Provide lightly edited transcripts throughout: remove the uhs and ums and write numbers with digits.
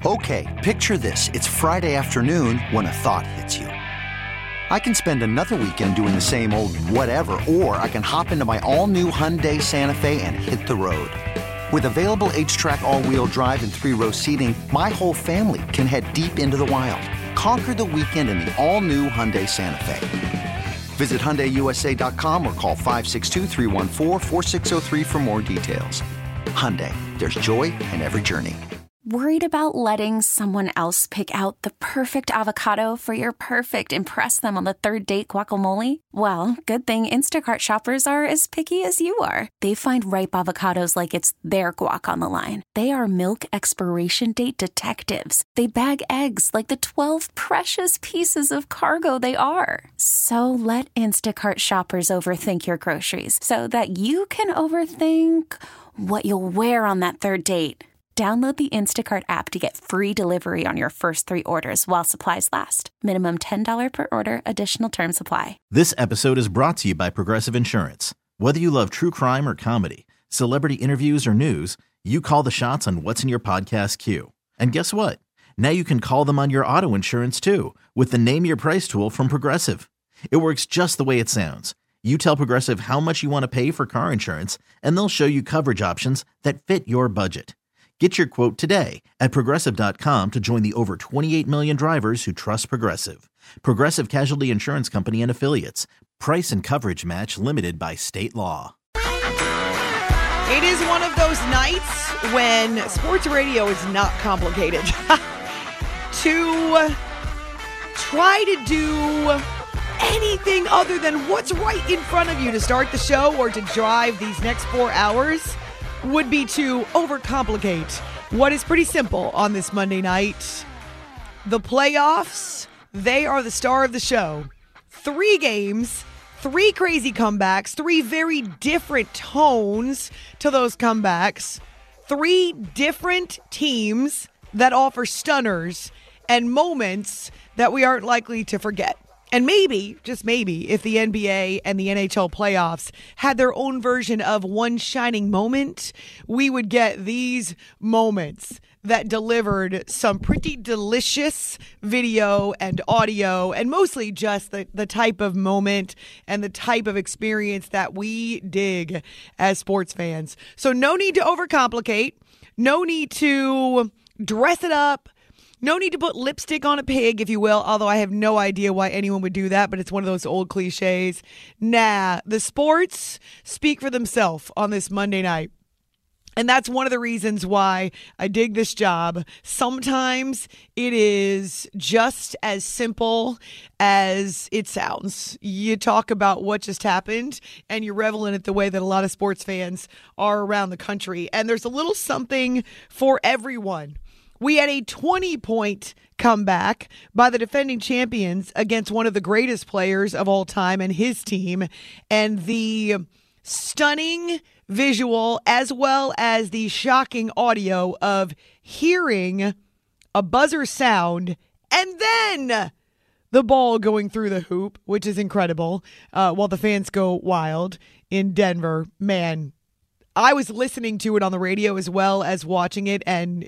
Okay, picture this. It's Friday afternoon when a thought hits you. I can spend another weekend doing the same old whatever, or I can hop into my all-new Hyundai Santa Fe and hit the road. With available H-Track all-wheel drive and 3-row seating, my whole family can head deep into the wild. Conquer the weekend in the all-new Hyundai Santa Fe. Visit HyundaiUSA.com or call 562-314-4603 for more details. Hyundai, there's joy in every journey. Worried about letting someone else pick out the perfect avocado for your perfect impress them on the third date guacamole? Well, good thing Instacart shoppers are as picky as you are. They find ripe avocados like it's their guac on the line. They are milk expiration date detectives. They bag eggs like the 12 precious pieces of cargo they are. So let Instacart shoppers overthink your groceries so that you can overthink what you'll wear on that third date. Download the Instacart app to get free delivery on your first 3 orders while supplies last. Minimum $10 per order. Additional terms apply. This episode is brought to you by Progressive Insurance. Whether you love true crime or comedy, celebrity interviews or news, you call the shots on what's in your podcast queue. And guess what? Now you can call them on your auto insurance too with the Name Your Price tool from Progressive. It works just the way it sounds. You tell Progressive how much you want to pay for car insurance, and they'll show you coverage options that fit your budget. Get your quote today at Progressive.com to join the over 28 million drivers who trust Progressive. Progressive Casualty Insurance Company and Affiliates. Price and coverage match limited by state law. It is one of those nights when sports radio is not complicated. To try to do anything other than what's right in front of you to start the show or to drive these next 4 hours would be to overcomplicate what is pretty simple on this Monday night. The playoffs, they are the star of the show. 3 games, 3 crazy comebacks, 3 very different tones to those comebacks, 3 different teams that offer stunners and moments that we aren't likely to forget. And maybe, just maybe, if the NBA and the NHL playoffs had their own version of one shining moment, we would get these moments that delivered some pretty delicious video and audio, and mostly just the type of moment and the type of experience that we dig as sports fans. So no need to overcomplicate, no need to dress it up, no need to put lipstick on a pig, if you will, although I have no idea why anyone would do that, but it's one of those old cliches. Nah, the sports speak for themselves on this Monday night. And that's one of the reasons why I dig this job. Sometimes it is just as simple as it sounds. You talk about what just happened and you revel in it the way that a lot of sports fans are around the country. And there's a little something for everyone. We had a 20-point comeback by the defending champions against one of the greatest players of all time and his team. And the stunning visual as well as the shocking audio of hearing a buzzer sound and then the ball going through the hoop, which is incredible, while the fans go wild in Denver. Man, I was listening to it on the radio as well as watching it, and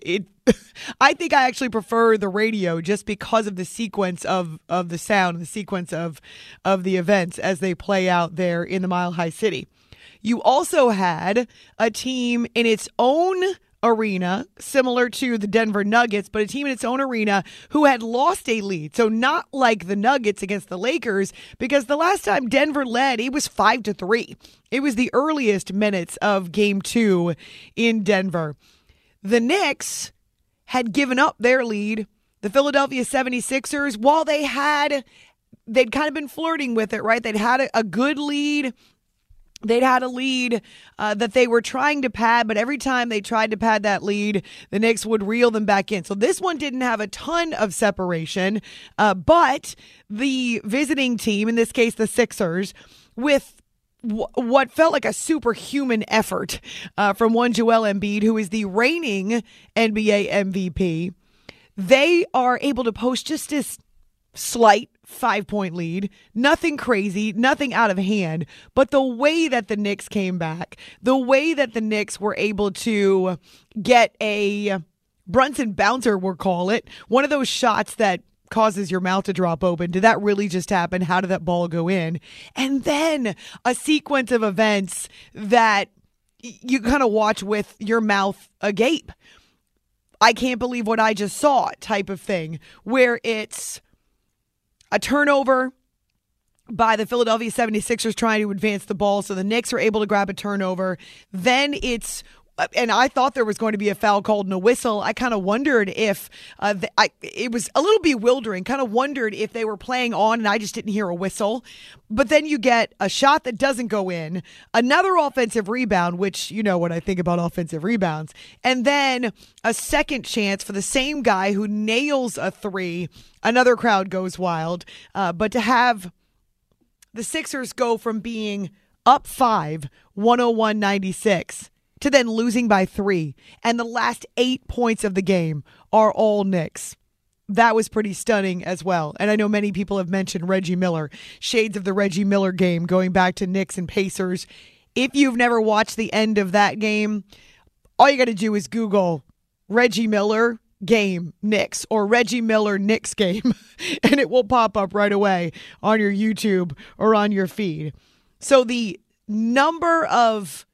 I think I actually prefer the radio just because of the sequence of the sound and the sequence of the events as they play out there in the Mile High City. You also had a team in its own arena, similar to the Denver Nuggets, but a team in its own arena who had lost a lead. So not like the Nuggets against the Lakers, because the last time Denver led, it was 5-3. It was the earliest minutes of Game 2 in Denver. The Knicks had given up their lead. The Philadelphia 76ers, while they'd kind of been flirting with it, right? They'd had a good lead. They'd had a lead that they were trying to pad, but every time they tried to pad that lead, the Knicks would reel them back in. So this one didn't have a ton of separation, but the visiting team, in this case the Sixers, with what felt like a superhuman effort from one Joel Embiid, who is the reigning NBA MVP, they are able to post just this slight 5-point lead, nothing crazy, nothing out of hand, but the way that the Knicks came back, the way that the Knicks were able to get a Brunson bouncer, we'll call it. One of those shots that causes your mouth to drop open. Did that really just happen? How did that ball go in? And then a sequence of events that you kind of watch with your mouth agape. I can't believe what I just saw type of thing, where it's a turnover by the Philadelphia 76ers trying to advance the ball, so the Knicks are able to grab a turnover. Then and I thought there was going to be a foul called and a whistle. I kind of wondered if it was a little bewildering, kind of wondered if they were playing on and I just didn't hear a whistle. But then you get a shot that doesn't go in, another offensive rebound, which you know what I think about offensive rebounds, and then a second chance for the same guy who nails a three. Another crowd goes wild. But to have the Sixers go from being up 5, 101-96, to then losing by 3, and the last 8 points of the game are all Knicks. That was pretty stunning as well. And I know many people have mentioned Reggie Miller, shades of the Reggie Miller game going back to Knicks and Pacers. If you've never watched the end of that game, all you got to do is Google Reggie Miller game Knicks or Reggie Miller Knicks game, and it will pop up right away on your YouTube or on your feed. So the number of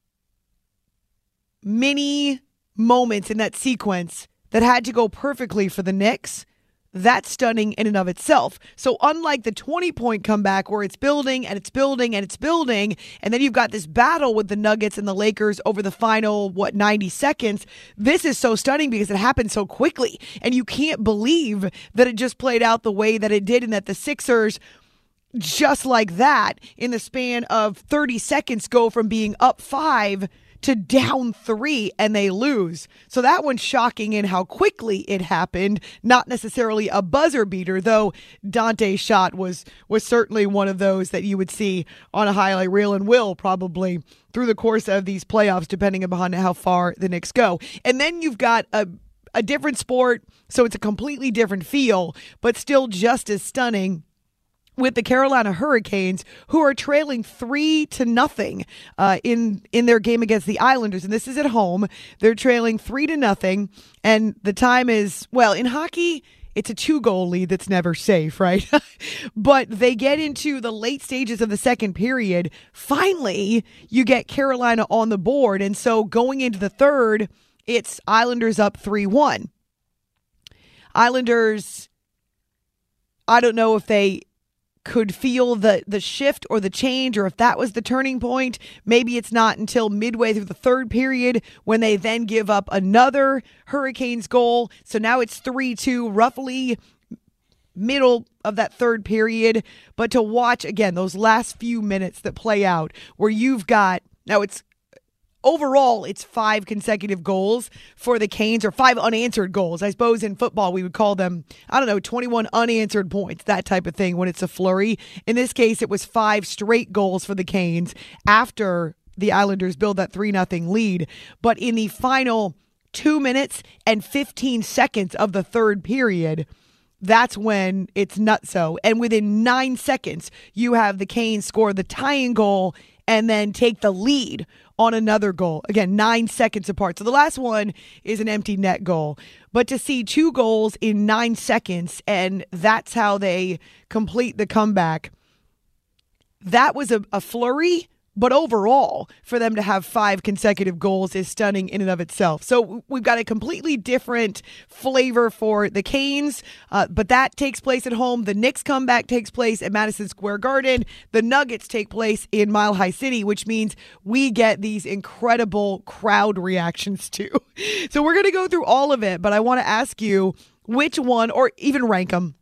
many moments in that sequence that had to go perfectly for the Knicks, that's stunning in and of itself. So unlike the 20-point comeback where it's building and it's building and it's building, and then you've got this battle with the Nuggets and the Lakers over the final, 90 seconds, this is so stunning because it happened so quickly. And you can't believe that it just played out the way that it did and that the Sixers, just like that, in the span of 30 seconds, go from being up 5 to down 3 and they lose. So that one's shocking in how quickly it happened. Not necessarily a buzzer beater, though Dante's shot was certainly one of those that you would see on a highlight reel and will probably through the course of these playoffs, depending upon how far the Knicks go. And then you've got a different sport, so it's a completely different feel, but still just as stunning, with the Carolina Hurricanes, who are trailing 3-0 in their game against the Islanders. And this is at home. They're trailing 3-0. And the time is, well, in hockey, it's a 2-goal lead that's never safe, right? But they get into the late stages of the second period. Finally, you get Carolina on the board. And so going into the third, it's Islanders up 3-1. Islanders, I don't know if they could feel the shift or the change, or if that was the turning point. Maybe it's not until midway through the third period when they then give up another Hurricanes goal. So now it's 3-2, roughly middle of that third period. But to watch, again, those last few minutes that play out where you've got, now it's overall, it's 5 consecutive goals for the Canes, or 5 unanswered goals. I suppose in football we would call them, 21 unanswered points, that type of thing when it's a flurry. In this case, it was 5 straight goals for the Canes after the Islanders build that 3-0 lead. But in the final 2 minutes and 15 seconds of the third period, that's when it's nutso. And within 9 seconds, you have the Canes score the tying goal and then take the lead on another goal. Again, 9 seconds apart. So the last one is an empty net goal. But to see 2 goals in 9 seconds, and that's how they complete the comeback, that was a flurry. But overall, for them to have 5 consecutive goals is stunning in and of itself. So we've got a completely different flavor for the Canes, but that takes place at home. The Knicks comeback takes place at Madison Square Garden. The Nuggets take place in Mile High City, which means we get these incredible crowd reactions too. So we're going to go through all of it, but I want to ask you which one, or even rank them,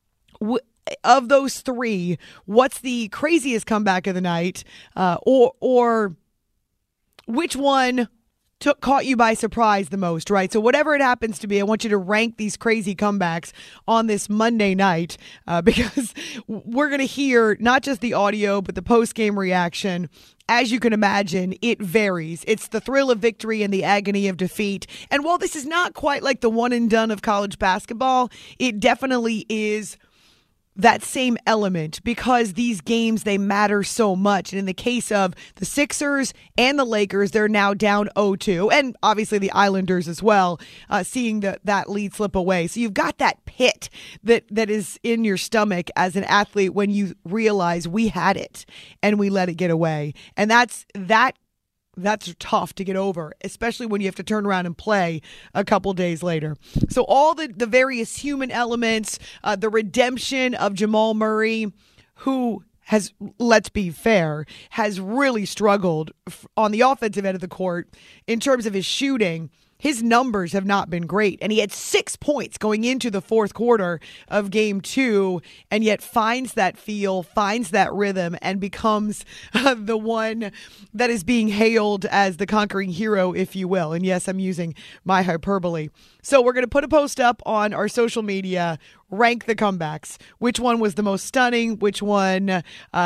of those 3, what's the craziest comeback of the night, or which one caught you by surprise the most, right? So whatever it happens to be, I want you to rank these crazy comebacks on this Monday night, because we're going to hear not just the audio, but the post-game reaction. As you can imagine, it varies. It's the thrill of victory and the agony of defeat. And while this is not quite like the one and done of college basketball, it definitely is that same element because these games, they matter so much. And in the case of the Sixers and the Lakers, they're now down 0-2. And obviously the Islanders as well, seeing that lead slip away. So you've got that pit that is in your stomach as an athlete when you realize we had it and we let it get away. And that's tough to get over, especially when you have to turn around and play a couple days later. So all the various human elements, the redemption of Jamal Murray, who has, let's be fair, has really struggled on the offensive end of the court in terms of his shooting. His numbers have not been great, and he had 6 points going into the fourth quarter of Game 2, and yet finds that feel, finds that rhythm, and becomes the one that is being hailed as the conquering hero, if you will. And yes, I'm using my hyperbole. So we're going to put a post up on our social media, rank the comebacks. Which one was the most stunning? Which one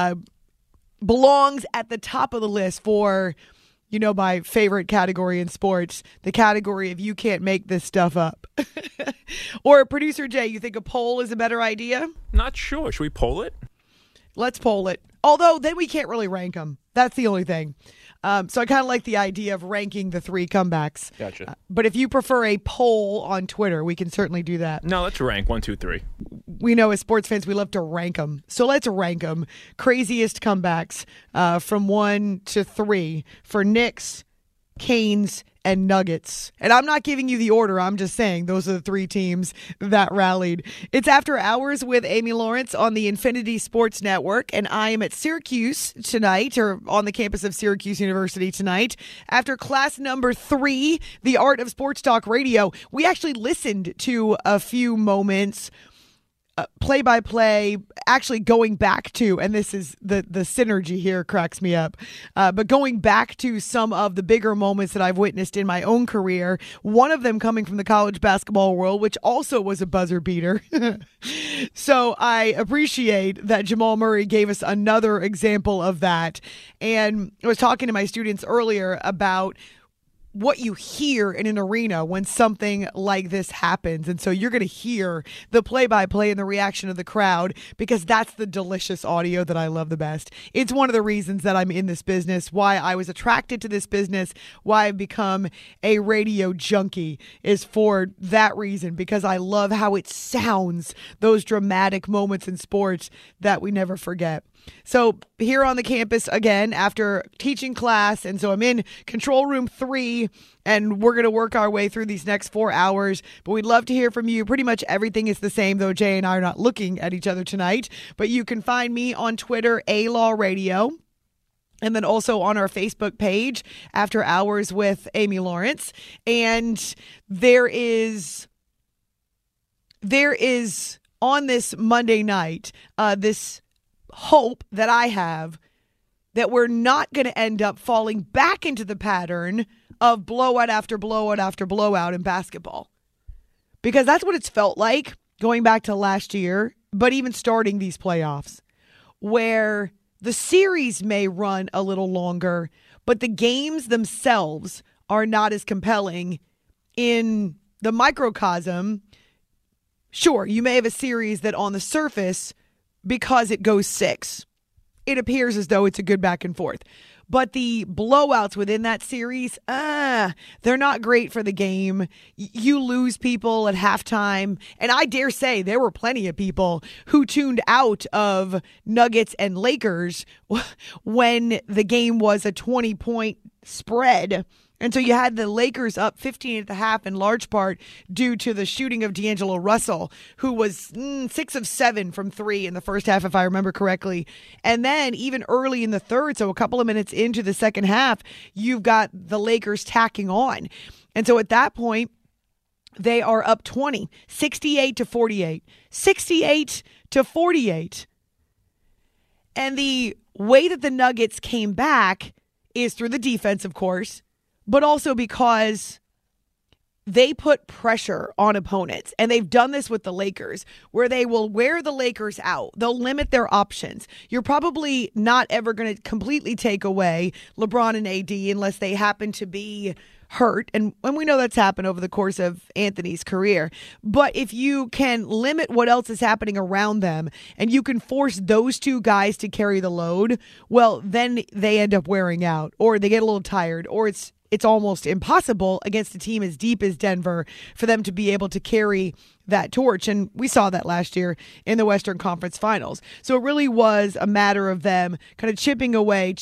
belongs at the top of the list for... my favorite category in sports, the category of you can't make this stuff up. Or Producer Jay, you think a poll is a better idea? Not sure. Should we poll it? Let's poll it. Although then we can't really rank them. That's the only thing. So I kind of like the idea of ranking the 3 comebacks. Gotcha. But if you prefer a poll on Twitter, we can certainly do that. No, let's rank 1, 2, 3. We know as sports fans, we love to rank them. So let's rank them. Craziest comebacks from 1 to 3 for Knicks, Canes, and Nuggets. And I'm not giving you the order. I'm just saying those are the 3 teams that rallied. It's After Hours with Amy Lawrence on the Infinity Sports Network. And I am at Syracuse tonight, or on the campus of Syracuse University tonight. After class number 3, The Art of Sports Talk Radio, we actually listened to a few moments play-by-play, actually going back to, and this is the synergy here cracks me up, but going back to some of the bigger moments that I've witnessed in my own career, one of them coming from the college basketball world, which also was a buzzer beater. So I appreciate that Jamal Murray gave us another example of that. And I was talking to my students earlier about what you hear in an arena when something like this happens. And so you're going to hear the play-by-play and the reaction of the crowd because that's the delicious audio that I love the best. It's one of the reasons that I'm in this business, why I was attracted to this business, why I've become a radio junkie is for that reason, because I love how it sounds, those dramatic moments in sports that we never forget. So here on the campus again after teaching class, and so I'm in control room 3, and we're going to work our way through these next 4 hours, but we'd love to hear from you. Pretty much everything is the same, though Jay and I are not looking at each other tonight, but you can find me on Twitter, A-Law Radio, and then also on our Facebook page, After Hours with Amy Lawrence. And there is on this Monday night, this hope that I have that we're not going to end up falling back into the pattern of blowout after blowout after blowout in basketball. Because that's what it's felt like going back to last year, but even starting these playoffs, where the series may run a little longer, but the games themselves are not as compelling in the microcosm. Sure, you may have a series that on the surface, because it goes 6, it appears as though it's a good back and forth. But the blowouts within that series, they're not great for the game. You lose people at halftime. And I dare say there were plenty of people who tuned out of Nuggets and Lakers when the game was a 20-point spread. And so you had the Lakers up 15 at the half in large part due to the shooting of D'Angelo Russell, who was 6 of 7 from 3 in the first half, if I remember correctly. And then even early in the third, so a couple of minutes into the second half, you've got the Lakers tacking on. And so at that point, they are up 20, 68-48, 68-48. And the way that the Nuggets came back is through the defense, of course, but also because they put pressure on opponents. And they've done this with the Lakers, where they will wear the Lakers out. They'll limit their options. You're probably not ever going to completely take away LeBron and AD unless they happen to be hurt. And we know that's happened over the course of Anthony's career. But if you can limit what else is happening around them and you can force those two guys to carry the load, well, then they end up wearing out or they get a little tired, or it's almost impossible against a team as deep as Denver for them to be able to carry that torch. And we saw that last year in the Western Conference Finals. So it really was a matter of them kind of chipping away.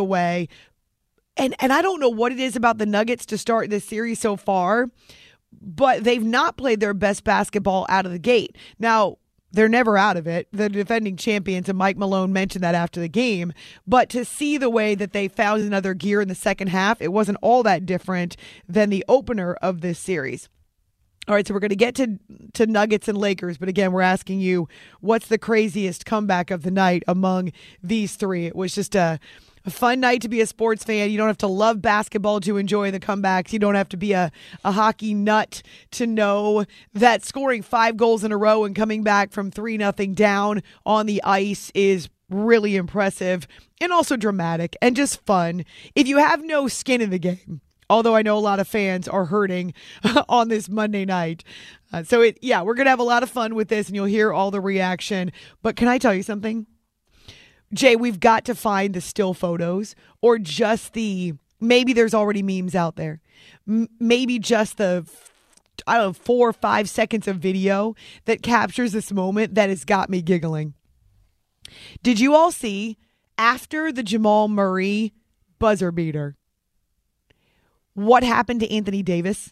And I don't know what it is about the Nuggets to start this series so far, but they've not played their best basketball out of the gate. Now, they're never out of it. The defending champions, and Mike Malone mentioned that after the game. But to see the way that they found another gear in the second half, it wasn't all that different than the opener of this series. All right, so we're going to get to Nuggets and Lakers. But again, we're asking you, what's the craziest comeback of the night among these three? It was just a fun night to be a sports fan. You don't have to love basketball to enjoy the comebacks. You don't have to be a hockey nut to know that scoring 5 goals in a row and coming back from 3-0 down on the ice is really impressive and also dramatic and just fun. If you have no skin in the game, although I know a lot of fans are hurting on this Monday night. We're going to have a lot of fun with this and you'll hear all the reaction. But can I tell you something? Jay, we've got to find the still photos or just maybe there's already memes out there. Maybe just the 4 or 5 seconds of video that captures this moment that has got me giggling. Did you all see after the Jamal Murray buzzer beater, what happened to Anthony Davis?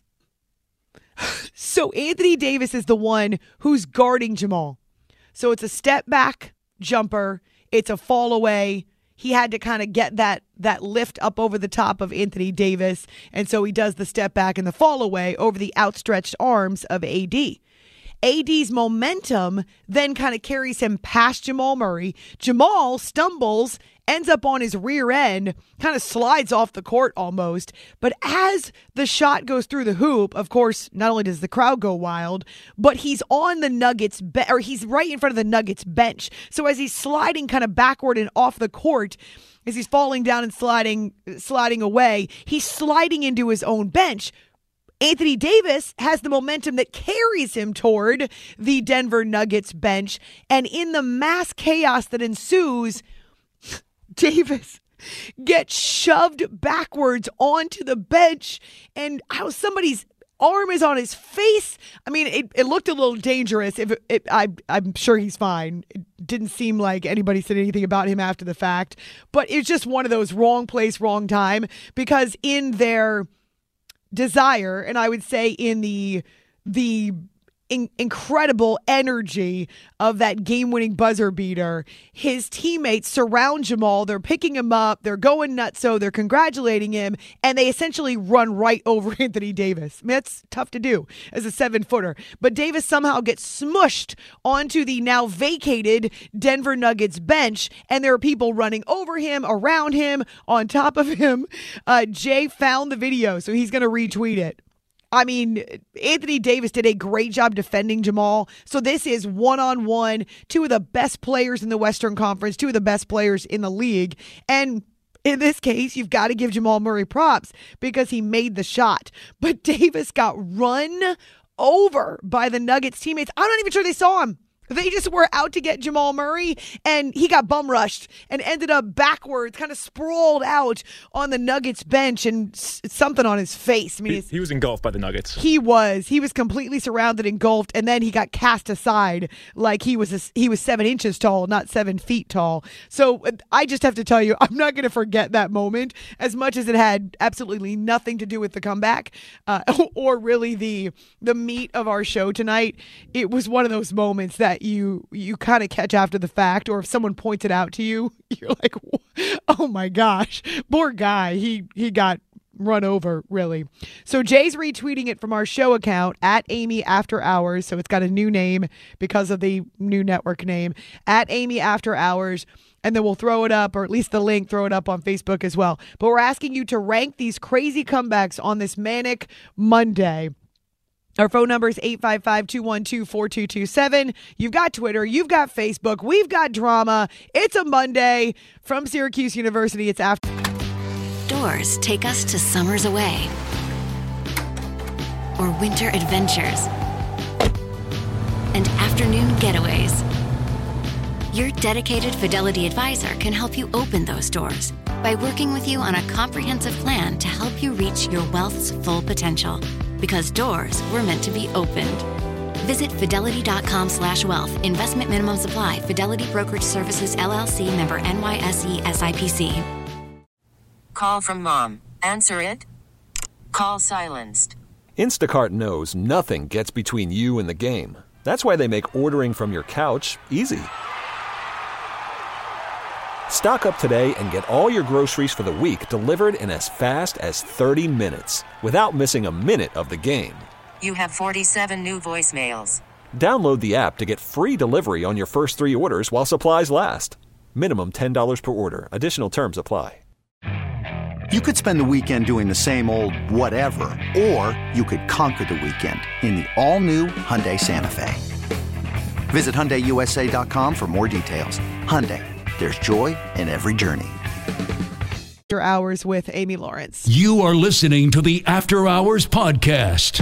So Anthony Davis is the one who's guarding Jamal. So it's a step back jumper. It's a fall away. He had to kind of get that lift up over the top of Anthony Davis. And so he does the step back and the fall away over the outstretched arms of AD. AD's momentum then kind of carries him past Jamal Murray. Jamal stumbles, ends up on his rear end, kind of slides off the court almost. But as the shot goes through the hoop, of course, not only does the crowd go wild, but he's on the Nuggets, or he's right in front of the Nuggets bench. So as he's sliding kind of backward and off the court, as he's falling down and sliding away, he's sliding into his own bench. Anthony Davis has the momentum that carries him toward the Denver Nuggets bench. And in the mass chaos that ensues, Davis gets shoved backwards onto the bench, and how somebody's arm is on his face. I mean, it looked a little dangerous. I'm sure he's fine. It didn't seem like anybody said anything about him after the fact, but it's just one of those wrong place, wrong time, because in their desire, and I would say in the incredible energy of that game-winning buzzer beater, his teammates surround Jamal. They're picking him up. They're going nuts. So they're congratulating him, and they essentially run right over Anthony Davis. I mean, that's tough to do as a 7-footer. But Davis somehow gets smushed onto the now vacated Denver Nuggets bench, and there are people running over him, around him, on top of him. Jay found the video, so he's going to retweet it. I mean, Anthony Davis did a great job defending Jamal. So this is one-on-one, 2 of the best players in the Western Conference, 2 of the best players in the league. And in this case, you've got to give Jamal Murray props because he made the shot. But Davis got run over by the Nuggets teammates. I'm not even sure they saw him. They just were out to get Jamal Murray, and he got bum rushed and ended up backwards, kind of sprawled out on the Nuggets bench, and something on his face. I mean, he was engulfed by the Nuggets. He was completely surrounded, engulfed, and then he got cast aside like he was 7 inches tall, not 7 feet tall. So I just have to tell you, I'm not going to forget that moment, as much as it had absolutely nothing to do with the comeback or really the meat of our show tonight. It was one of those moments that you kind of catch after the fact, or if someone points it out to you, you're like, oh my gosh, poor guy, he got run over, really. So Jay's retweeting it from our show account at Amy After Hours, so it's got a new name because of the new network name, at Amy After Hours, and then we'll throw it up, or at least the link, throw it up on Facebook as well. But we're asking you to rank these crazy comebacks on this manic Monday. Our phone number is 855-212-4227. You've got Twitter. You've got Facebook. We've got drama. It's a Monday from Syracuse University. It's after. Doors take us to summers away. or winter adventures and afternoon getaways. Your dedicated Fidelity advisor can help you open those doors by working with you on a comprehensive plan to help you reach your wealth's full potential. Because doors were meant to be opened. Visit fidelity.com/wealth. Investment minimum supply. Fidelity Brokerage Services, LLC, member NYSE SIPC. Call from mom. Answer it. Call silenced. Instacart knows nothing gets between you and the game. That's why they make ordering from your couch easy. Stock up today and get all your groceries for the week delivered in as fast as 30 minutes without missing a minute of the game. You have 47 new voicemails. Download the app to get free delivery on your first 3 orders while supplies last. Minimum $10 per order. Additional terms apply. You could spend the weekend doing the same old whatever, or you could conquer the weekend in the all-new Hyundai Santa Fe. Visit HyundaiUSA.com for more details. Hyundai, there's joy in every journey. After Hours with Amy Lawrence. You are listening to the After Hours Podcast.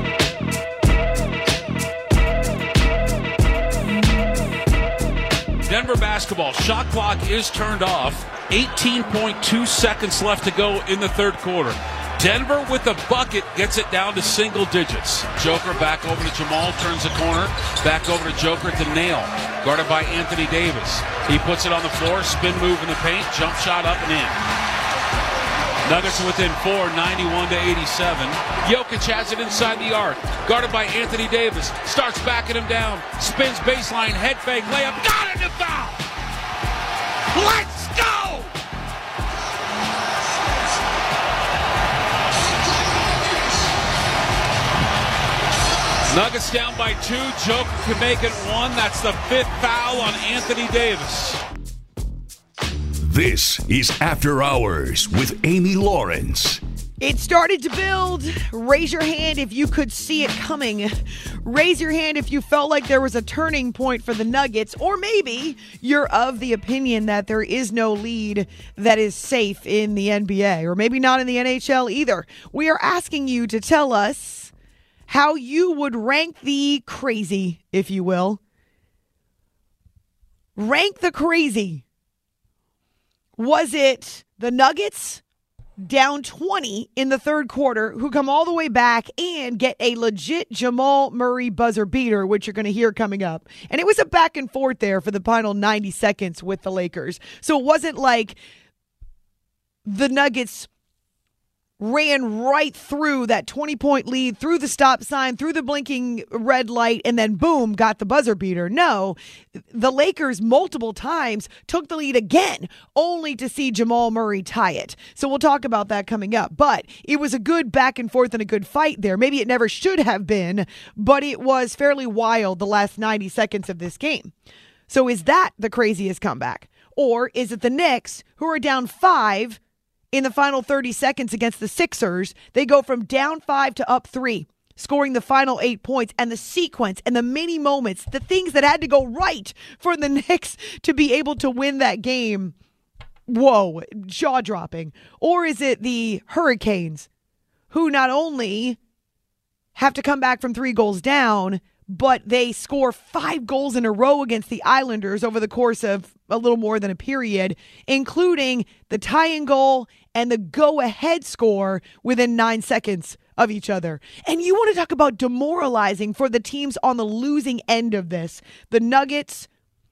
Denver basketball, shot clock is turned off. 18.2 seconds left to go in the third quarter. Denver with a bucket gets it down to single digits. Joker back over to Jamal, turns the corner. Back over to Joker to Nail. Guarded by Anthony Davis. He puts it on the floor, spin move in the paint, jump shot up and in. Nuggets within 4, 91-87. Jokic has it inside the arc. Guarded by Anthony Davis. Starts backing him down. Spins baseline, head fake, layup. Got it to foul! Let's go! Nuggets down by 2. Joker can make it 1. That's the 5th foul on Anthony Davis. This is After Hours with Amy Lawrence. It started to build. Raise your hand if you could see it coming. Raise your hand if you felt like there was a turning point for the Nuggets, or maybe you're of the opinion that there is no lead that is safe in the NBA, or maybe not in the NHL either. We are asking you to tell us how you would rank the crazy, if you will. Rank the crazy. Was it the Nuggets down 20 in the third quarter, who come all the way back and get a legit Jamal Murray buzzer beater, which you're going to hear coming up? And it was a back and forth there for the final 90 seconds with the Lakers. So it wasn't like the Nuggets ran right through that 20-point lead, through the stop sign, through the blinking red light, and then boom, got the buzzer beater. No, the Lakers multiple times took the lead again, only to see Jamal Murray tie it. So we'll talk about that coming up. But it was a good back and forth and a good fight there. Maybe it never should have been, but it was fairly wild the last 90 seconds of this game. So is that the craziest comeback? Or is it the Knicks, who are down 5 in the final 30 seconds against the Sixers? They go from down 5 to up 3, scoring the final 8 points, and the sequence and the mini moments, the things that had to go right for the Knicks to be able to win that game. Whoa, jaw-dropping. Or is it the Hurricanes, who not only have to come back from 3 goals down, but they score 5 goals in a row against the Islanders over the course of a little more than a period, including the tying goal and the go-ahead score within 9 seconds of each other. And you want to talk about demoralizing for the teams on the losing end of this. The Nuggets,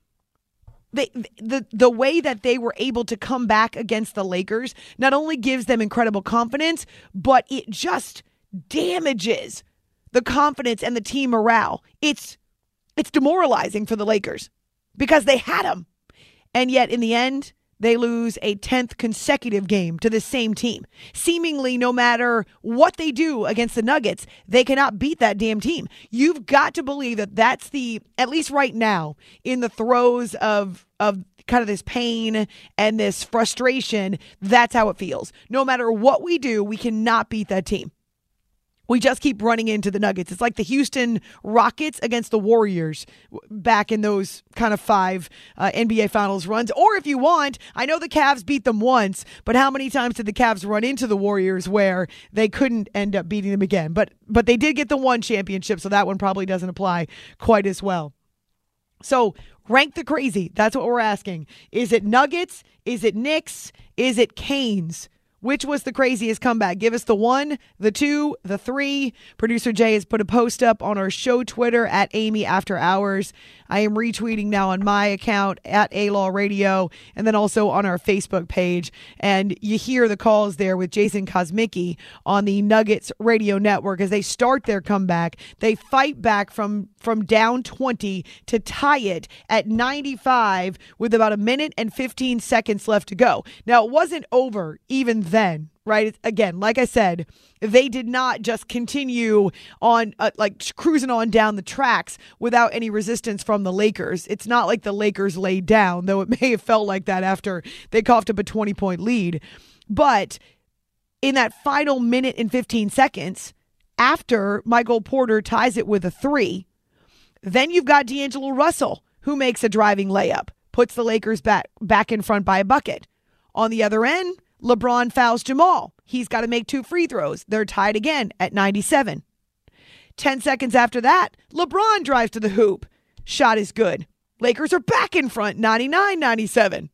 the way that they were able to come back against the Lakers not only gives them incredible confidence, but it just damages the confidence and the team morale. It's demoralizing for the Lakers because they had them. And yet in the end, they lose a 10th consecutive game to the same team. Seemingly, no matter what they do against the Nuggets, they cannot beat that damn team. You've got to believe that that's at least right now, in the throes of kind of this pain and this frustration, that's how it feels. No matter what we do, we cannot beat that team. we just keep running into the Nuggets. It's like the Houston Rockets against the Warriors back in those kind of 5 NBA Finals runs. Or if you want, I know the Cavs beat them once, but how many times did the Cavs run into the Warriors where they couldn't end up beating them again? But they did get the one championship, so that one probably doesn't apply quite as well. So rank the crazy. That's what we're asking. Is it Nuggets? Is it Knicks? Is it Canes? Which was the craziest comeback? Give us the 1, the 2, the 3. Producer Jay has put a post up on our show Twitter at Amy After Hours. I am retweeting now on my account at A-Law Radio and then also on our Facebook page. And you hear the calls there with Jason Kosmicki on the Nuggets radio network as they start their comeback. They fight back from down 20 to tie it at 95 with about a minute and 15 seconds left to go. Now, it wasn't over even then, right? Again, like I said, they did not just continue on like cruising on down the tracks without any resistance from the Lakers. It's not like the Lakers laid down, though it may have felt like that after they coughed up a 20-point lead. But in that final minute and 15 seconds, after Michael Porter ties it with a 3, then you've got D'Angelo Russell, who makes a driving layup, puts the Lakers back in front by a bucket. On the other end, LeBron fouls Jamal. He's got to make 2 free throws. They're tied again at 97. 10 seconds after that, LeBron drives to the hoop. Shot is good. Lakers are back in front, 99-97.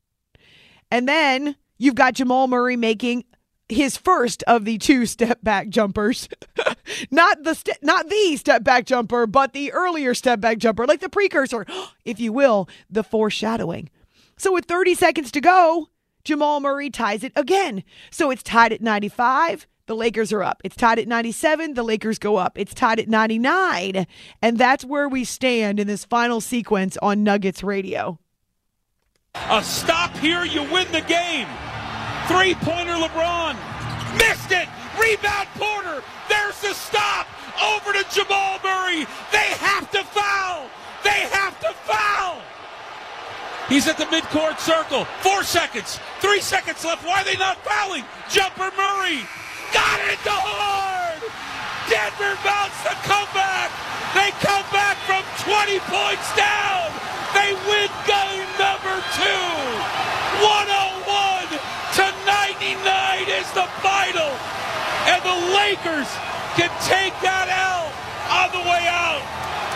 And then you've got Jamal Murray making his first of the 2 step-back jumpers. Not the step-back jumper, but the earlier step-back jumper, like the precursor, if you will, the foreshadowing. So with 30 seconds to go, Jamal Murray ties it again. So it's tied at 95. The Lakers are up. It's tied at 97. The Lakers go up. It's tied at 99. And that's where we stand in this final sequence on Nuggets radio. A stop here, you win the game. 3-pointer LeBron. Missed it. Rebound Porter. There's the stop. Over to Jamal Murray. They have to foul. They have to foul. He's at the midcourt circle. 4 seconds. 3 seconds left. Why are they not fouling? Jumper Murray. Got it to Hard. Denver mounts the comeback. They come back from 20 points down. They win game number 2. 101 to 99 is the final. And the Lakers can take that L on the way out.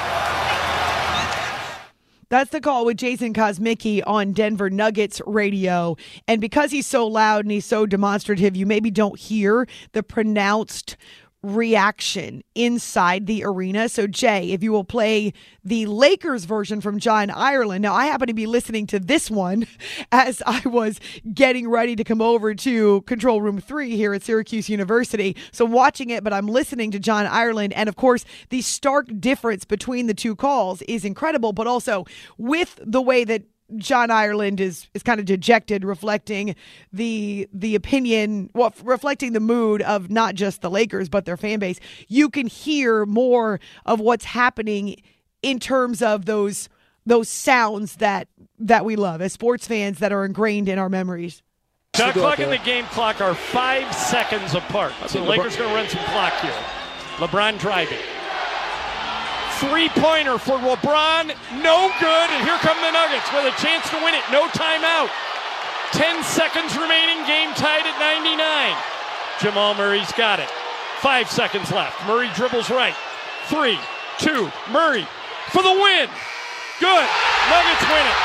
That's the call with Jason Kosmicki on Denver Nuggets radio. And because he's so loud and he's so demonstrative, you maybe don't hear the pronounced reaction inside the arena. So, Jay, if you will play the Lakers version from John Ireland. Now, I happen to be listening to this one as I was getting ready to come over to Control Room 3 here at Syracuse University. So I'm watching it, but I'm listening to John Ireland. And, of course, the stark difference between the 2 calls is incredible, but also with the way that John Ireland is kind of dejected, reflecting the opinion, well, reflecting the mood of not just the Lakers, but their fan base. You can hear more of what's happening in terms of those sounds that we love as sports fans that are ingrained in our memories. Shot clock and the game clock are 5 seconds apart. So the Lakers going to run some clock here. LeBron driving. 3-pointer for LeBron, no good, and here come the Nuggets with a chance to win it, no timeout. 10 seconds remaining, game tied at 99. Jamal Murray's got it. 5 seconds left. Murray dribbles right. 3, 2, Murray for the win. Good. Nuggets win it.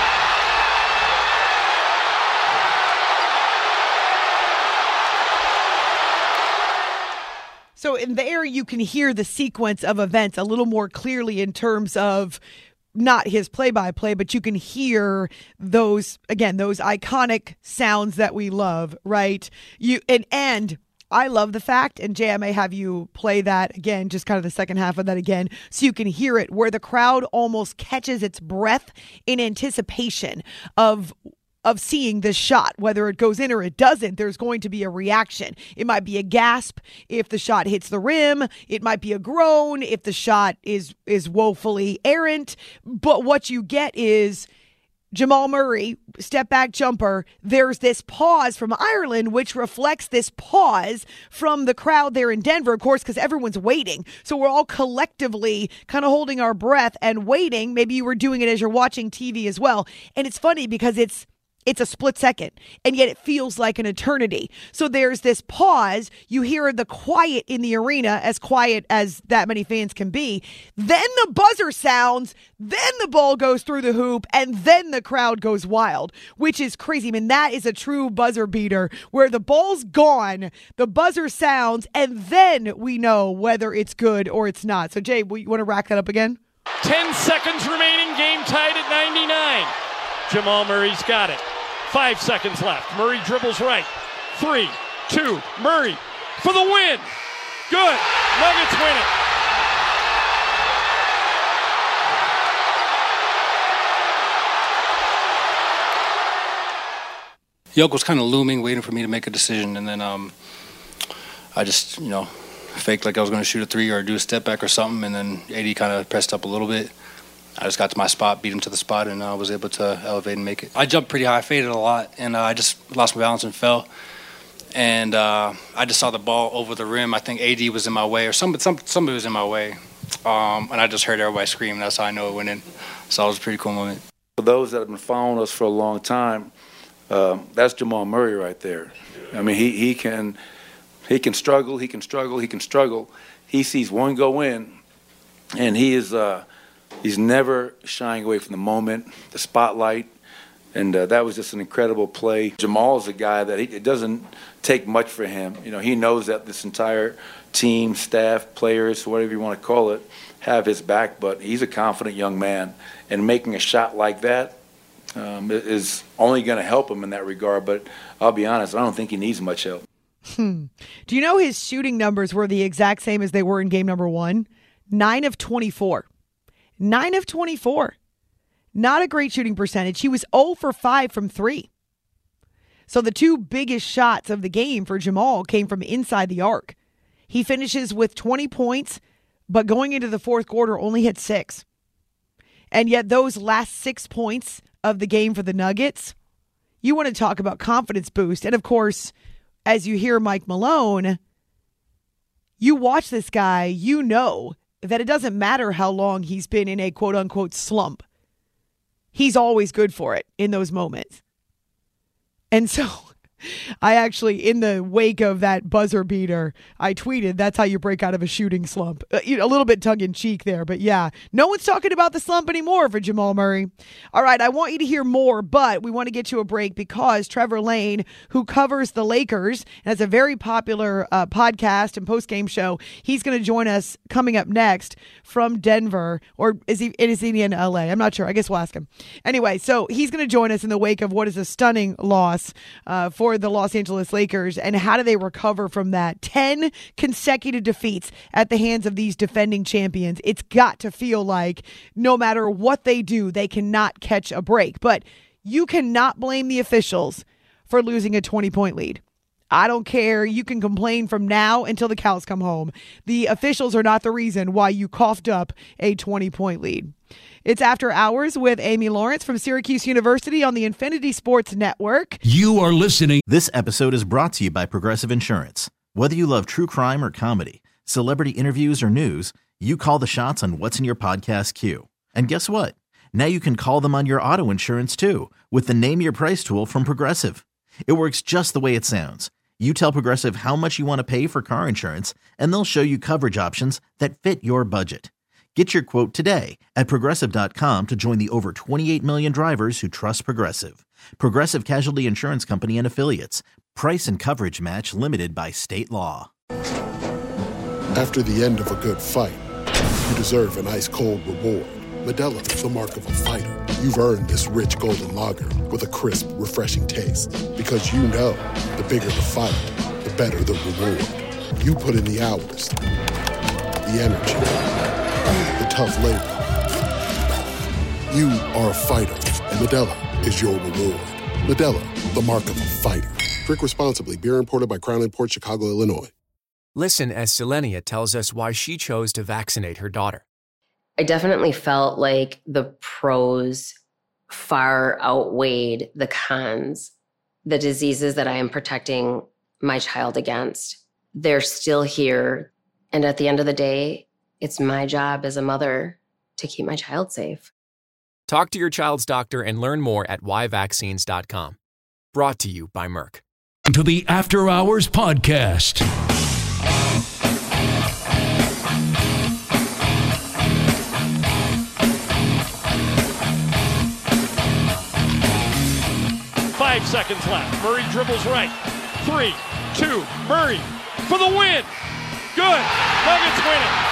So in there, you can hear the sequence of events a little more clearly in terms of not his play-by-play, but you can hear those iconic sounds that we love, right? And I love the fact, and Jay, I may have you play that again, just kind of the second half of that again, so you can hear it, where the crowd almost catches its breath in anticipation of seeing this shot. Whether it goes in or it doesn't, there's going to be a reaction. It might be a gasp if the shot hits the rim. It might be a groan if the shot is woefully errant. But what you get is Jamal Murray, step back jumper, there's this pause from Ireland, which reflects this pause from the crowd there in Denver, of course, because everyone's waiting. So we're all collectively kind of holding our breath and waiting. Maybe you were doing it as you're watching TV as well. And it's funny because it's a split second, and yet it feels like an eternity. So there's this pause. You hear the quiet in the arena, as quiet as that many fans can be. Then the buzzer sounds, then the ball goes through the hoop, and then the crowd goes wild, which is crazy. I mean, that is a true buzzer beater where the ball's gone, the buzzer sounds, and then we know whether it's good or it's not. So, Jay, you want to rack that up again? 10 seconds remaining, game tied at 99. Jamal Murray's got it. 5 seconds left. Murray dribbles right. 3, 2, Murray for the win. Good. Nuggets win it. Yoke was kind of looming, waiting for me to make a decision, and then I just, faked like I was going to shoot a 3 or do a step back or something, and then AD kind of pressed up a little bit. I just got to my spot, beat him to the spot, and I was able to elevate and make it. I jumped pretty high, faded a lot, and I just lost my balance and fell. And I just saw the ball over the rim. I think AD was in my way, or somebody was in my way. And I just heard everybody scream. That's how I know it went in. So it was a pretty cool moment. For those that have been following us for a long time, that's Jamal Murray right there. I mean, he can struggle, he can struggle. He sees one go in, and he is he's never shying away from the moment, the spotlight, and that was just an incredible play. Jamal is a guy that it doesn't take much for him. He knows that this entire team, staff, players, whatever you want to call it, have his back, but he's a confident young man, and making a shot like that is only going to help him in that regard, but I'll be honest, I don't think he needs much help. Do you know his shooting numbers were the exact same as they were in game number 1? 9 of 24. 9 of 24. Not a great shooting percentage. He was 0 for 5 from 3. So the 2 biggest shots of the game for Jamal came from inside the arc. He finishes with 20 points, but going into the fourth quarter only hit 6. And yet those last 6 points of the game for the Nuggets, you want to talk about confidence boost. And of course, as you hear Mike Malone, you watch this guy, you know that it doesn't matter how long he's been in a quote-unquote slump. He's always good for it in those moments. And so I actually, in the wake of that buzzer beater, I tweeted, that's how you break out of a shooting slump. A little bit tongue-in-cheek there, but yeah. No one's talking about the slump anymore for Jamal Murray. All right, I want you to hear more, but we want to get to a break because Trevor Lane, who covers the Lakers, and has a very popular podcast and post-game show, he's going to join us coming up next from Denver. Or is he in LA? I'm not sure. I guess we'll ask him. Anyway, so he's going to join us in the wake of what is a stunning loss for the Los Angeles Lakers, and how do they recover from that? 10 consecutive defeats at the hands of these defending champions. It's got to feel like no matter what they do, they cannot catch a break. But you cannot blame the officials for losing a 20-point lead. I don't care. You can complain from now until the cows come home. The officials are not the reason why you coughed up a 20-point lead. It's After Hours with Amy Lawrence from Syracuse University on the Infinity Sports Network. You are listening. This episode is brought to you by Progressive Insurance. Whether you love true crime or comedy, celebrity interviews or news, you call the shots on what's in your podcast queue. And guess what? Now you can call them on your auto insurance too with the Name Your Price tool from Progressive. It works just the way it sounds. You tell Progressive how much you want to pay for car insurance, and they'll show you coverage options that fit your budget. Get your quote today at Progressive.com to join the over 28 million drivers who trust Progressive. Progressive Casualty Insurance Company and Affiliates. Price and coverage match limited by state law. After the end of a good fight, you deserve an ice-cold reward. Modelo is the mark of a fighter. You've earned this rich golden lager with a crisp, refreshing taste. Because you know, the bigger the fight, the better the reward. You put in the hours, the energy, the tough labor. You are a fighter, and Modelo is your reward. Modelo, the mark of a fighter. Drink responsibly. Beer imported by Crown Imports, Chicago, Illinois. Listen as Selenia tells us why she chose to vaccinate her daughter. I definitely felt like the pros far outweighed the cons, the diseases that I am protecting my child against. They're still here. And at the end of the day, it's my job as a mother to keep my child safe. Talk to your child's doctor and learn more at yvaccines.com. Brought to you by Merck. To the After Hours Podcast. Five seconds left. Murray dribbles right. 3, 2, Murray for the win. Good. Nuggets win it.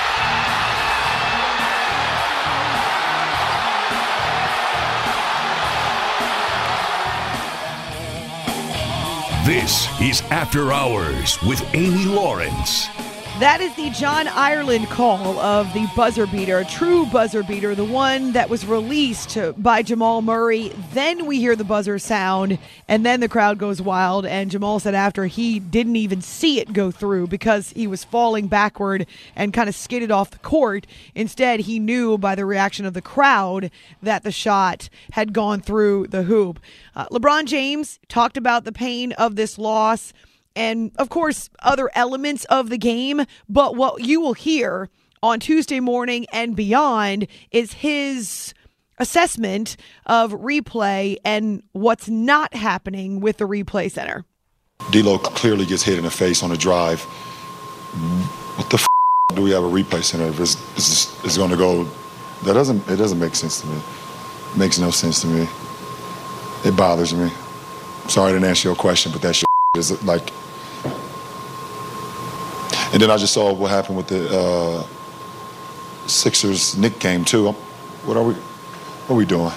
This is After Hours with Amy Lawrence. That is the John Ireland call of the buzzer beater, a true buzzer beater, the one that was released by Jamal Murray. Then we hear the buzzer sound, and then the crowd goes wild. And Jamal said after he didn't even see it go through because he was falling backward and kind of skidded off the court. Instead, he knew by the reaction of the crowd that the shot had gone through the hoop. LeBron James talked about the pain of this loss and, of course, other elements of the game. But what you will hear on Tuesday morning and beyond is his assessment of replay and what's not happening with the replay center. D'Lo clearly gets hit in the face on a drive. What the do we have a replay center if it's going to go? It doesn't make sense to me. It makes no sense to me. It bothers me. Sorry I didn't answer your question, but that shit is like. And then I just saw what happened with the Sixers Knicks game too. What are we doing?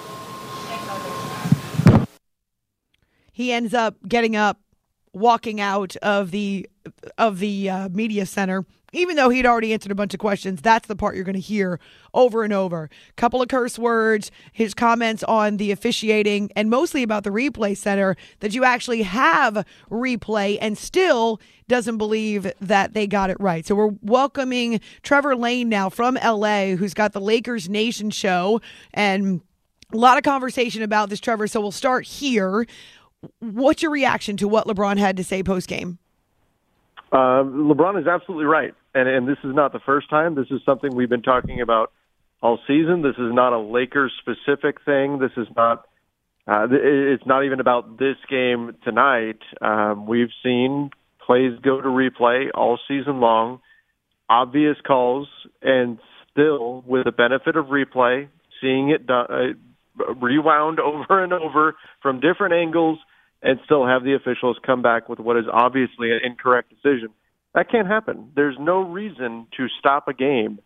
He ends up getting up, walking out of the media center, even though he'd already answered a bunch of questions. That's the part you're going to hear over and over. Couple of curse words, his comments on the officiating, and mostly about the replay center, that you actually have replay, and still doesn't believe that they got it right. So we're welcoming Trevor Lane now from LA, who's got the Lakers Nation show, and a lot of conversation about this, Trevor. So we'll start here. What's your reaction to what LeBron had to say post-game? LeBron is absolutely right. And this is not the first time. This is something we've been talking about all season. This is not a Lakers-specific thing. This is not it's not even about this game tonight. We've seen plays go to replay all season long, obvious calls, and still, with the benefit of replay, seeing it rewound over and over from different angles, and still have the officials come back with what is obviously an incorrect decision. That can't happen. There's no reason to stop a game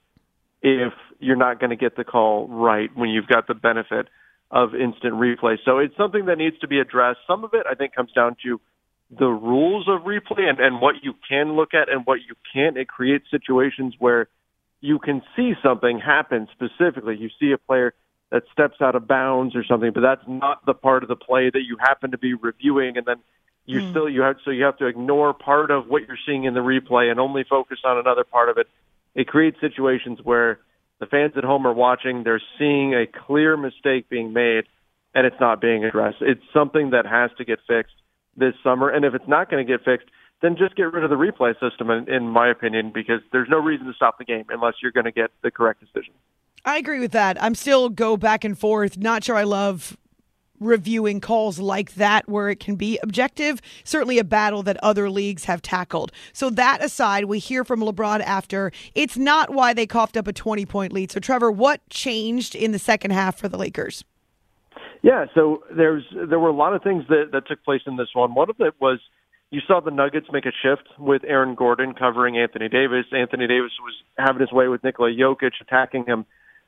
if you're not going to get the call right when you've got the benefit of instant replay. So it's something that needs to be addressed. Some of it, I think, comes down to the rules of replay and what you can look at and what you can't. It creates situations where you can see something happen specifically. You see a player that steps out of bounds or something, but that's not the part of the play that you happen to be reviewing, and then you have to ignore part of what you're seeing in the replay and only focus on another part of it. It creates situations where the fans at home are watching, they're seeing a clear mistake being made, and it's not being addressed. It's something that has to get fixed this summer, and if it's not going to get fixed, then just get rid of the replay system, in my opinion, because there's no reason to stop the game unless you're going to get the correct decision. I agree with that. I'm still go back and forth. Not sure I love reviewing calls like that where it can be objective. Certainly a battle that other leagues have tackled. So that aside, we hear from LeBron after. It's not why they coughed up a 20-point lead. So, Trevor, what changed in the second half for the Lakers? Yeah, so there were a lot of things that took place in this one. One of it was you saw the Nuggets make a shift with Aaron Gordon covering Anthony Davis. Anthony Davis was having his way with Nikola Jokic, attacking him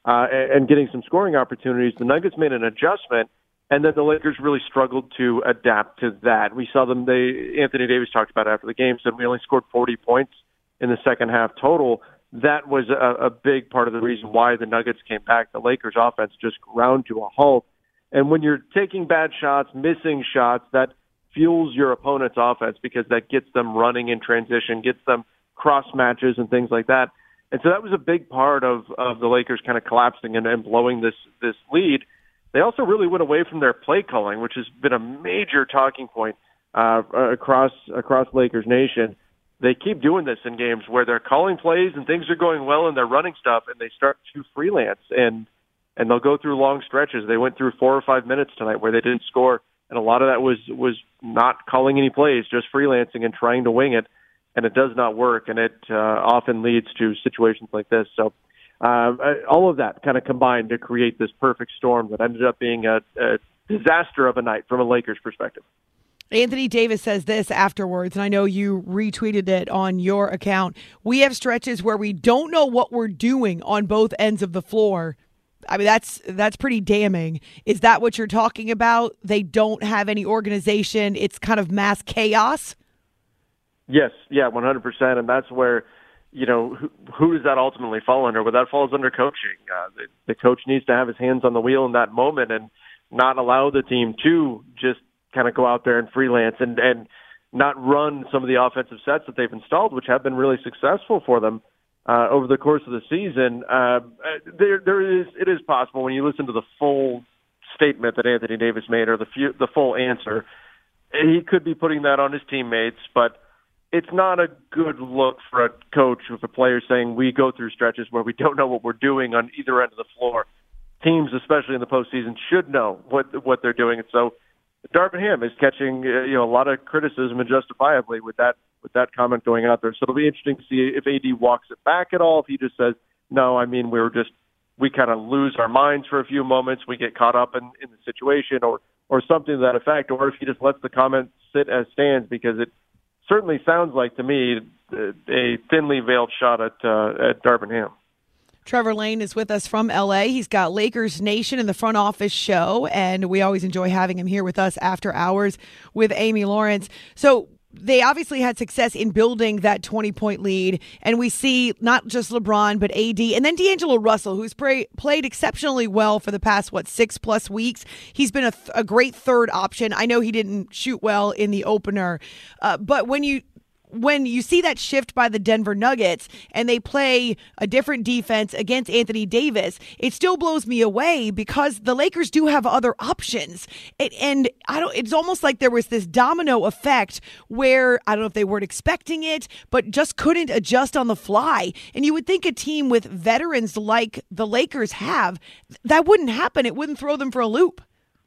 and getting some scoring opportunities. The Nuggets made an adjustment, and then the Lakers really struggled to adapt to that. We saw them. Anthony Davis talked about it after the game, said we only scored 40 points in the second half total. That was a big part of the reason why the Nuggets came back. The Lakers' offense just ground to a halt. And when you're taking bad shots, missing shots, that fuels your opponent's offense because that gets them running in transition, gets them cross matches and things like that. And so that was a big part of the Lakers kind of collapsing and blowing this lead. they also really went away from their play calling, which has been a major talking point across Lakers Nation. They keep doing this in games where they're calling plays and things are going well and they're running stuff, and they start to freelance and they'll go through long stretches. They went through 4 or 5 minutes tonight where they didn't score, and a lot of that was not calling any plays, just freelancing and trying to wing it, and it does not work, and it often leads to situations like this. So all of that kind of combined to create this perfect storm that ended up being a disaster of a night from a Lakers perspective. Anthony Davis says this afterwards, and I know you retweeted it on your account. We have stretches where we don't know what we're doing on both ends of the floor. I mean, that's pretty damning. Is that what you're talking about? They don't have any organization. It's kind of mass chaos? Yes, yeah, 100%. And that's where, who does that ultimately fall under? Well, that falls under coaching. The coach needs to have his hands on the wheel in that moment and not allow the team to just kind of go out there and freelance and not run some of the offensive sets that they've installed, which have been really successful for them over the course of the season. It is possible when you listen to the full statement that Anthony Davis made, or the full answer, he could be putting that on his teammates, but it's not a good look for a coach with a player saying we go through stretches where we don't know what we're doing on either end of the floor. Teams, especially in the postseason, should know what they're doing. And so Darvin Ham is catching a lot of criticism, and justifiably, with that comment going out there. So it'll be interesting to see if AD walks it back at all, if he just says, no, I mean, we kind of lose our minds for a few moments, we get caught up in the situation, or something to that effect, or if he just lets the comment sit as stands, because it certainly sounds like, to me, a thinly veiled shot at Darvin Ham. Trevor Lane is with us from L.A. He's got Lakers Nation in the front office show, and we always enjoy having him here with us after hours with Amy Lawrence. So they obviously had success in building that 20-point lead, and we see not just LeBron, but AD, and then D'Angelo Russell, who's played exceptionally well for the past, 6+ weeks. He's been a great third option. I know he didn't shoot well in the opener, but when you see that shift by the Denver Nuggets and they play a different defense against Anthony Davis, it still blows me away because the Lakers do have other options. It's almost like there was this domino effect where, I don't know if they weren't expecting it, but just couldn't adjust on the fly. And you would think a team with veterans like the Lakers have, that wouldn't happen. It wouldn't throw them for a loop.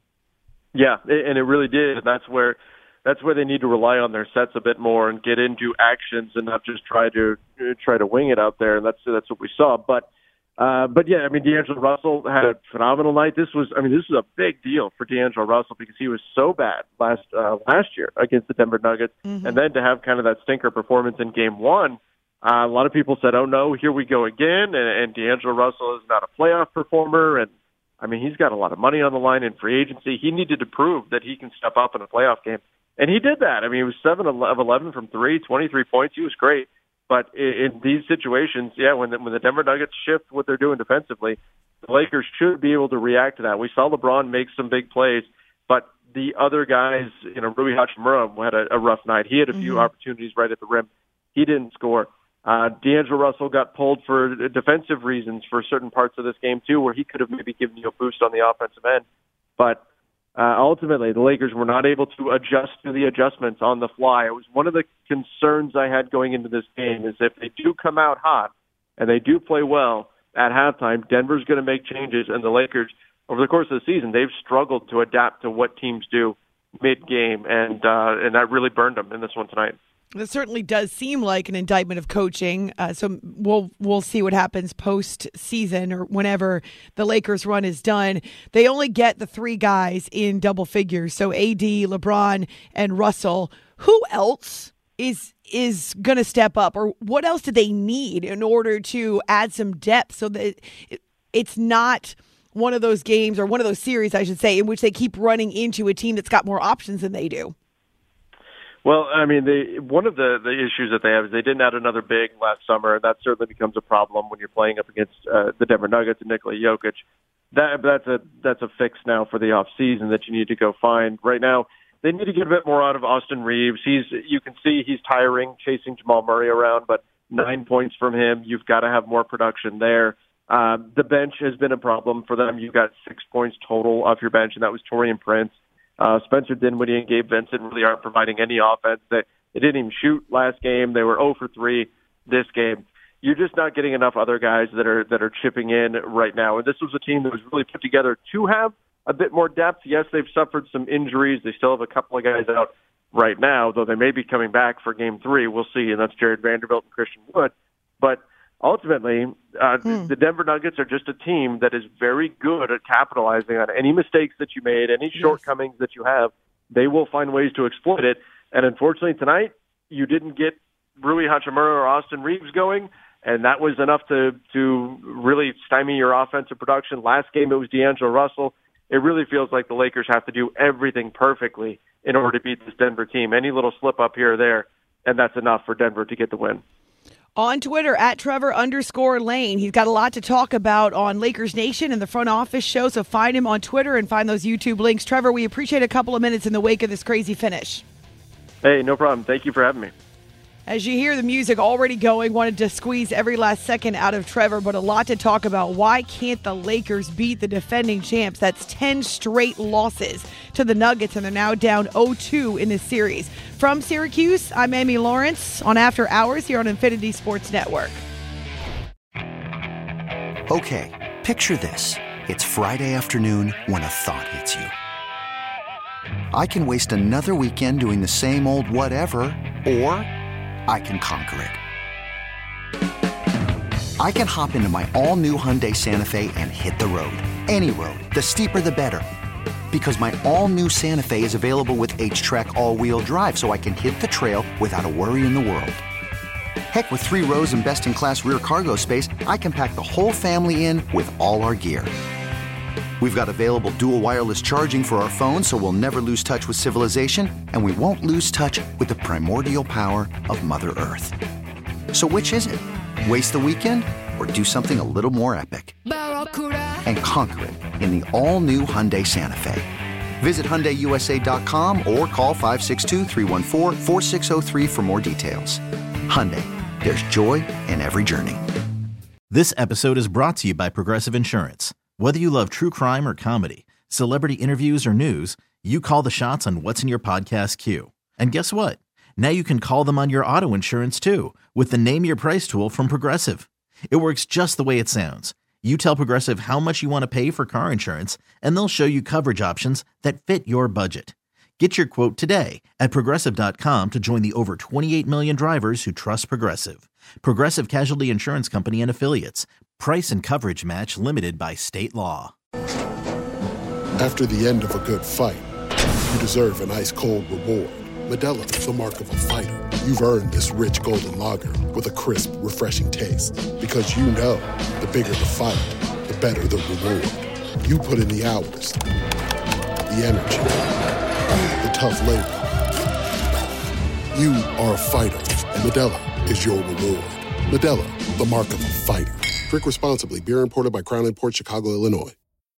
Yeah, and it really did. And that's where they need to rely on their sets a bit more and get into actions and not just try to wing it out there. And that's what we saw. But yeah, I mean, D'Angelo Russell had a phenomenal night. This was a big deal for D'Angelo Russell because he was so bad last year against the Denver Nuggets, and then to have kind of that stinker performance in Game 1. A lot of people said, "Oh no, here we go again." And D'Angelo Russell is not a playoff performer, and I mean, he's got a lot of money on the line in free agency. He needed to prove that he can step up in a playoff game. And he did that. I mean, he was 7 of 11 from 3, 23 points. He was great. But in these situations, yeah, when the Denver Nuggets shift what they're doing defensively, the Lakers should be able to react to that. We saw LeBron make some big plays, but the other guys, Rui Hachimura had a rough night. He had a few opportunities right at the rim. He didn't score. D'Angelo Russell got pulled for defensive reasons for certain parts of this game, too, where he could have maybe given you a boost on the offensive end. But ultimately, the Lakers were not able to adjust to the adjustments on the fly. It was one of the concerns I had going into this game is if they do come out hot and they do play well at halftime, Denver's going to make changes, and the Lakers, over the course of the season, they've struggled to adapt to what teams do mid-game, and that really burned them in this one tonight. This certainly does seem like an indictment of coaching. So we'll see what happens post-season or whenever the Lakers run is done. They only get the 3 guys in double figures. So AD, LeBron, and Russell. Who else is going to step up, or what else do they need in order to add some depth so that it's not one of those games, or one of those series, I should say, in which they keep running into a team that's got more options than they do? Well, I mean, one of the issues that they have is they didn't add another big last summer, and that certainly becomes a problem when you're playing up against the Denver Nuggets and Nikola Jokic. That's a fix now for the off season that you need to go find. Right now, they need to get a bit more out of Austin Reeves. You can see he's tiring chasing Jamal Murray around, but 9 points from him, you've got to have more production there. The bench has been a problem for them. You've got 6 points total off your bench, and that was Taurean Prince. Spencer Dinwiddie and Gabe Vincent really aren't providing any offense. They didn't even shoot last game. They were 0 for 3 this game. You're just not getting enough other guys that are chipping in right now. And this was a team that was really put together to have a bit more depth. Yes, they've suffered some injuries. They still have a couple of guys out right now, though they may be coming back for Game 3. We'll see, and that's Jared Vanderbilt and Christian Wood. But ultimately, the Denver Nuggets are just a team that is very good at capitalizing on any mistakes that you made, any shortcomings that you have. They will find ways to exploit it. And unfortunately, tonight, you didn't get Rui Hachimura or Austin Reeves going, and that was enough to really stymie your offensive production. Last game, it was D'Angelo Russell. It really feels like the Lakers have to do everything perfectly in order to beat this Denver team. Any little slip up here or there, and that's enough for Denver to get the win. On Twitter, at Trevor_Lane. He's got a lot to talk about on Lakers Nation and the front office show, so find him on Twitter and find those YouTube links. Trevor, we appreciate a couple of minutes in the wake of this crazy finish. Hey, no problem. Thank you for having me. As you hear the music already going, wanted to squeeze every last second out of Trevor, but a lot to talk about. Why can't the Lakers beat the defending champs? That's 10 straight losses to the Nuggets, and they're now down 0-2 in this series. From Syracuse, I'm Amy Lawrence on After Hours here on Infinity Sports Network. Okay, picture this. It's Friday afternoon when a thought hits you. I can waste another weekend doing the same old whatever, or I can conquer it. I can hop into my all-new Hyundai Santa Fe and hit the road. Any road. The steeper, the better. Because my all-new Santa Fe is available with H-Track all-wheel drive, so I can hit the trail without a worry in the world. Heck, with 3 rows and best-in-class rear cargo space, I can pack the whole family in with all our gear. We've got available dual wireless charging for our phones, so we'll never lose touch with civilization, and we won't lose touch with the primordial power of Mother Earth. So which is it? Waste the weekend or do something a little more epic? And conquer it in the all-new Hyundai Santa Fe. Visit HyundaiUSA.com or call 562-314-4603 for more details. Hyundai, there's joy in every journey. This episode is brought to you by Progressive Insurance. Whether you love true crime or comedy, celebrity interviews or news, you call the shots on what's in your podcast queue. And guess what? Now you can call them on your auto insurance too with the Name Your Price tool from Progressive. It works just the way it sounds. You tell Progressive how much you want to pay for car insurance, and they'll show you coverage options that fit your budget. Get your quote today at Progressive.com to join the over 28 million drivers who trust Progressive. Progressive Casualty Insurance Company and Affiliates. Price and coverage match limited by state law. After the end of a good fight, you deserve an ice-cold reward. Modelo is the mark of a fighter. You've earned this rich golden lager with a crisp, refreshing taste. Because you know, the bigger the fight, the better the reward. You put in the hours, the energy, the tough labor. You are a fighter, and Modelo is your reward. Modelo, the mark of a fighter. Drink responsibly. Beer imported by Crown Imports, Chicago, Illinois.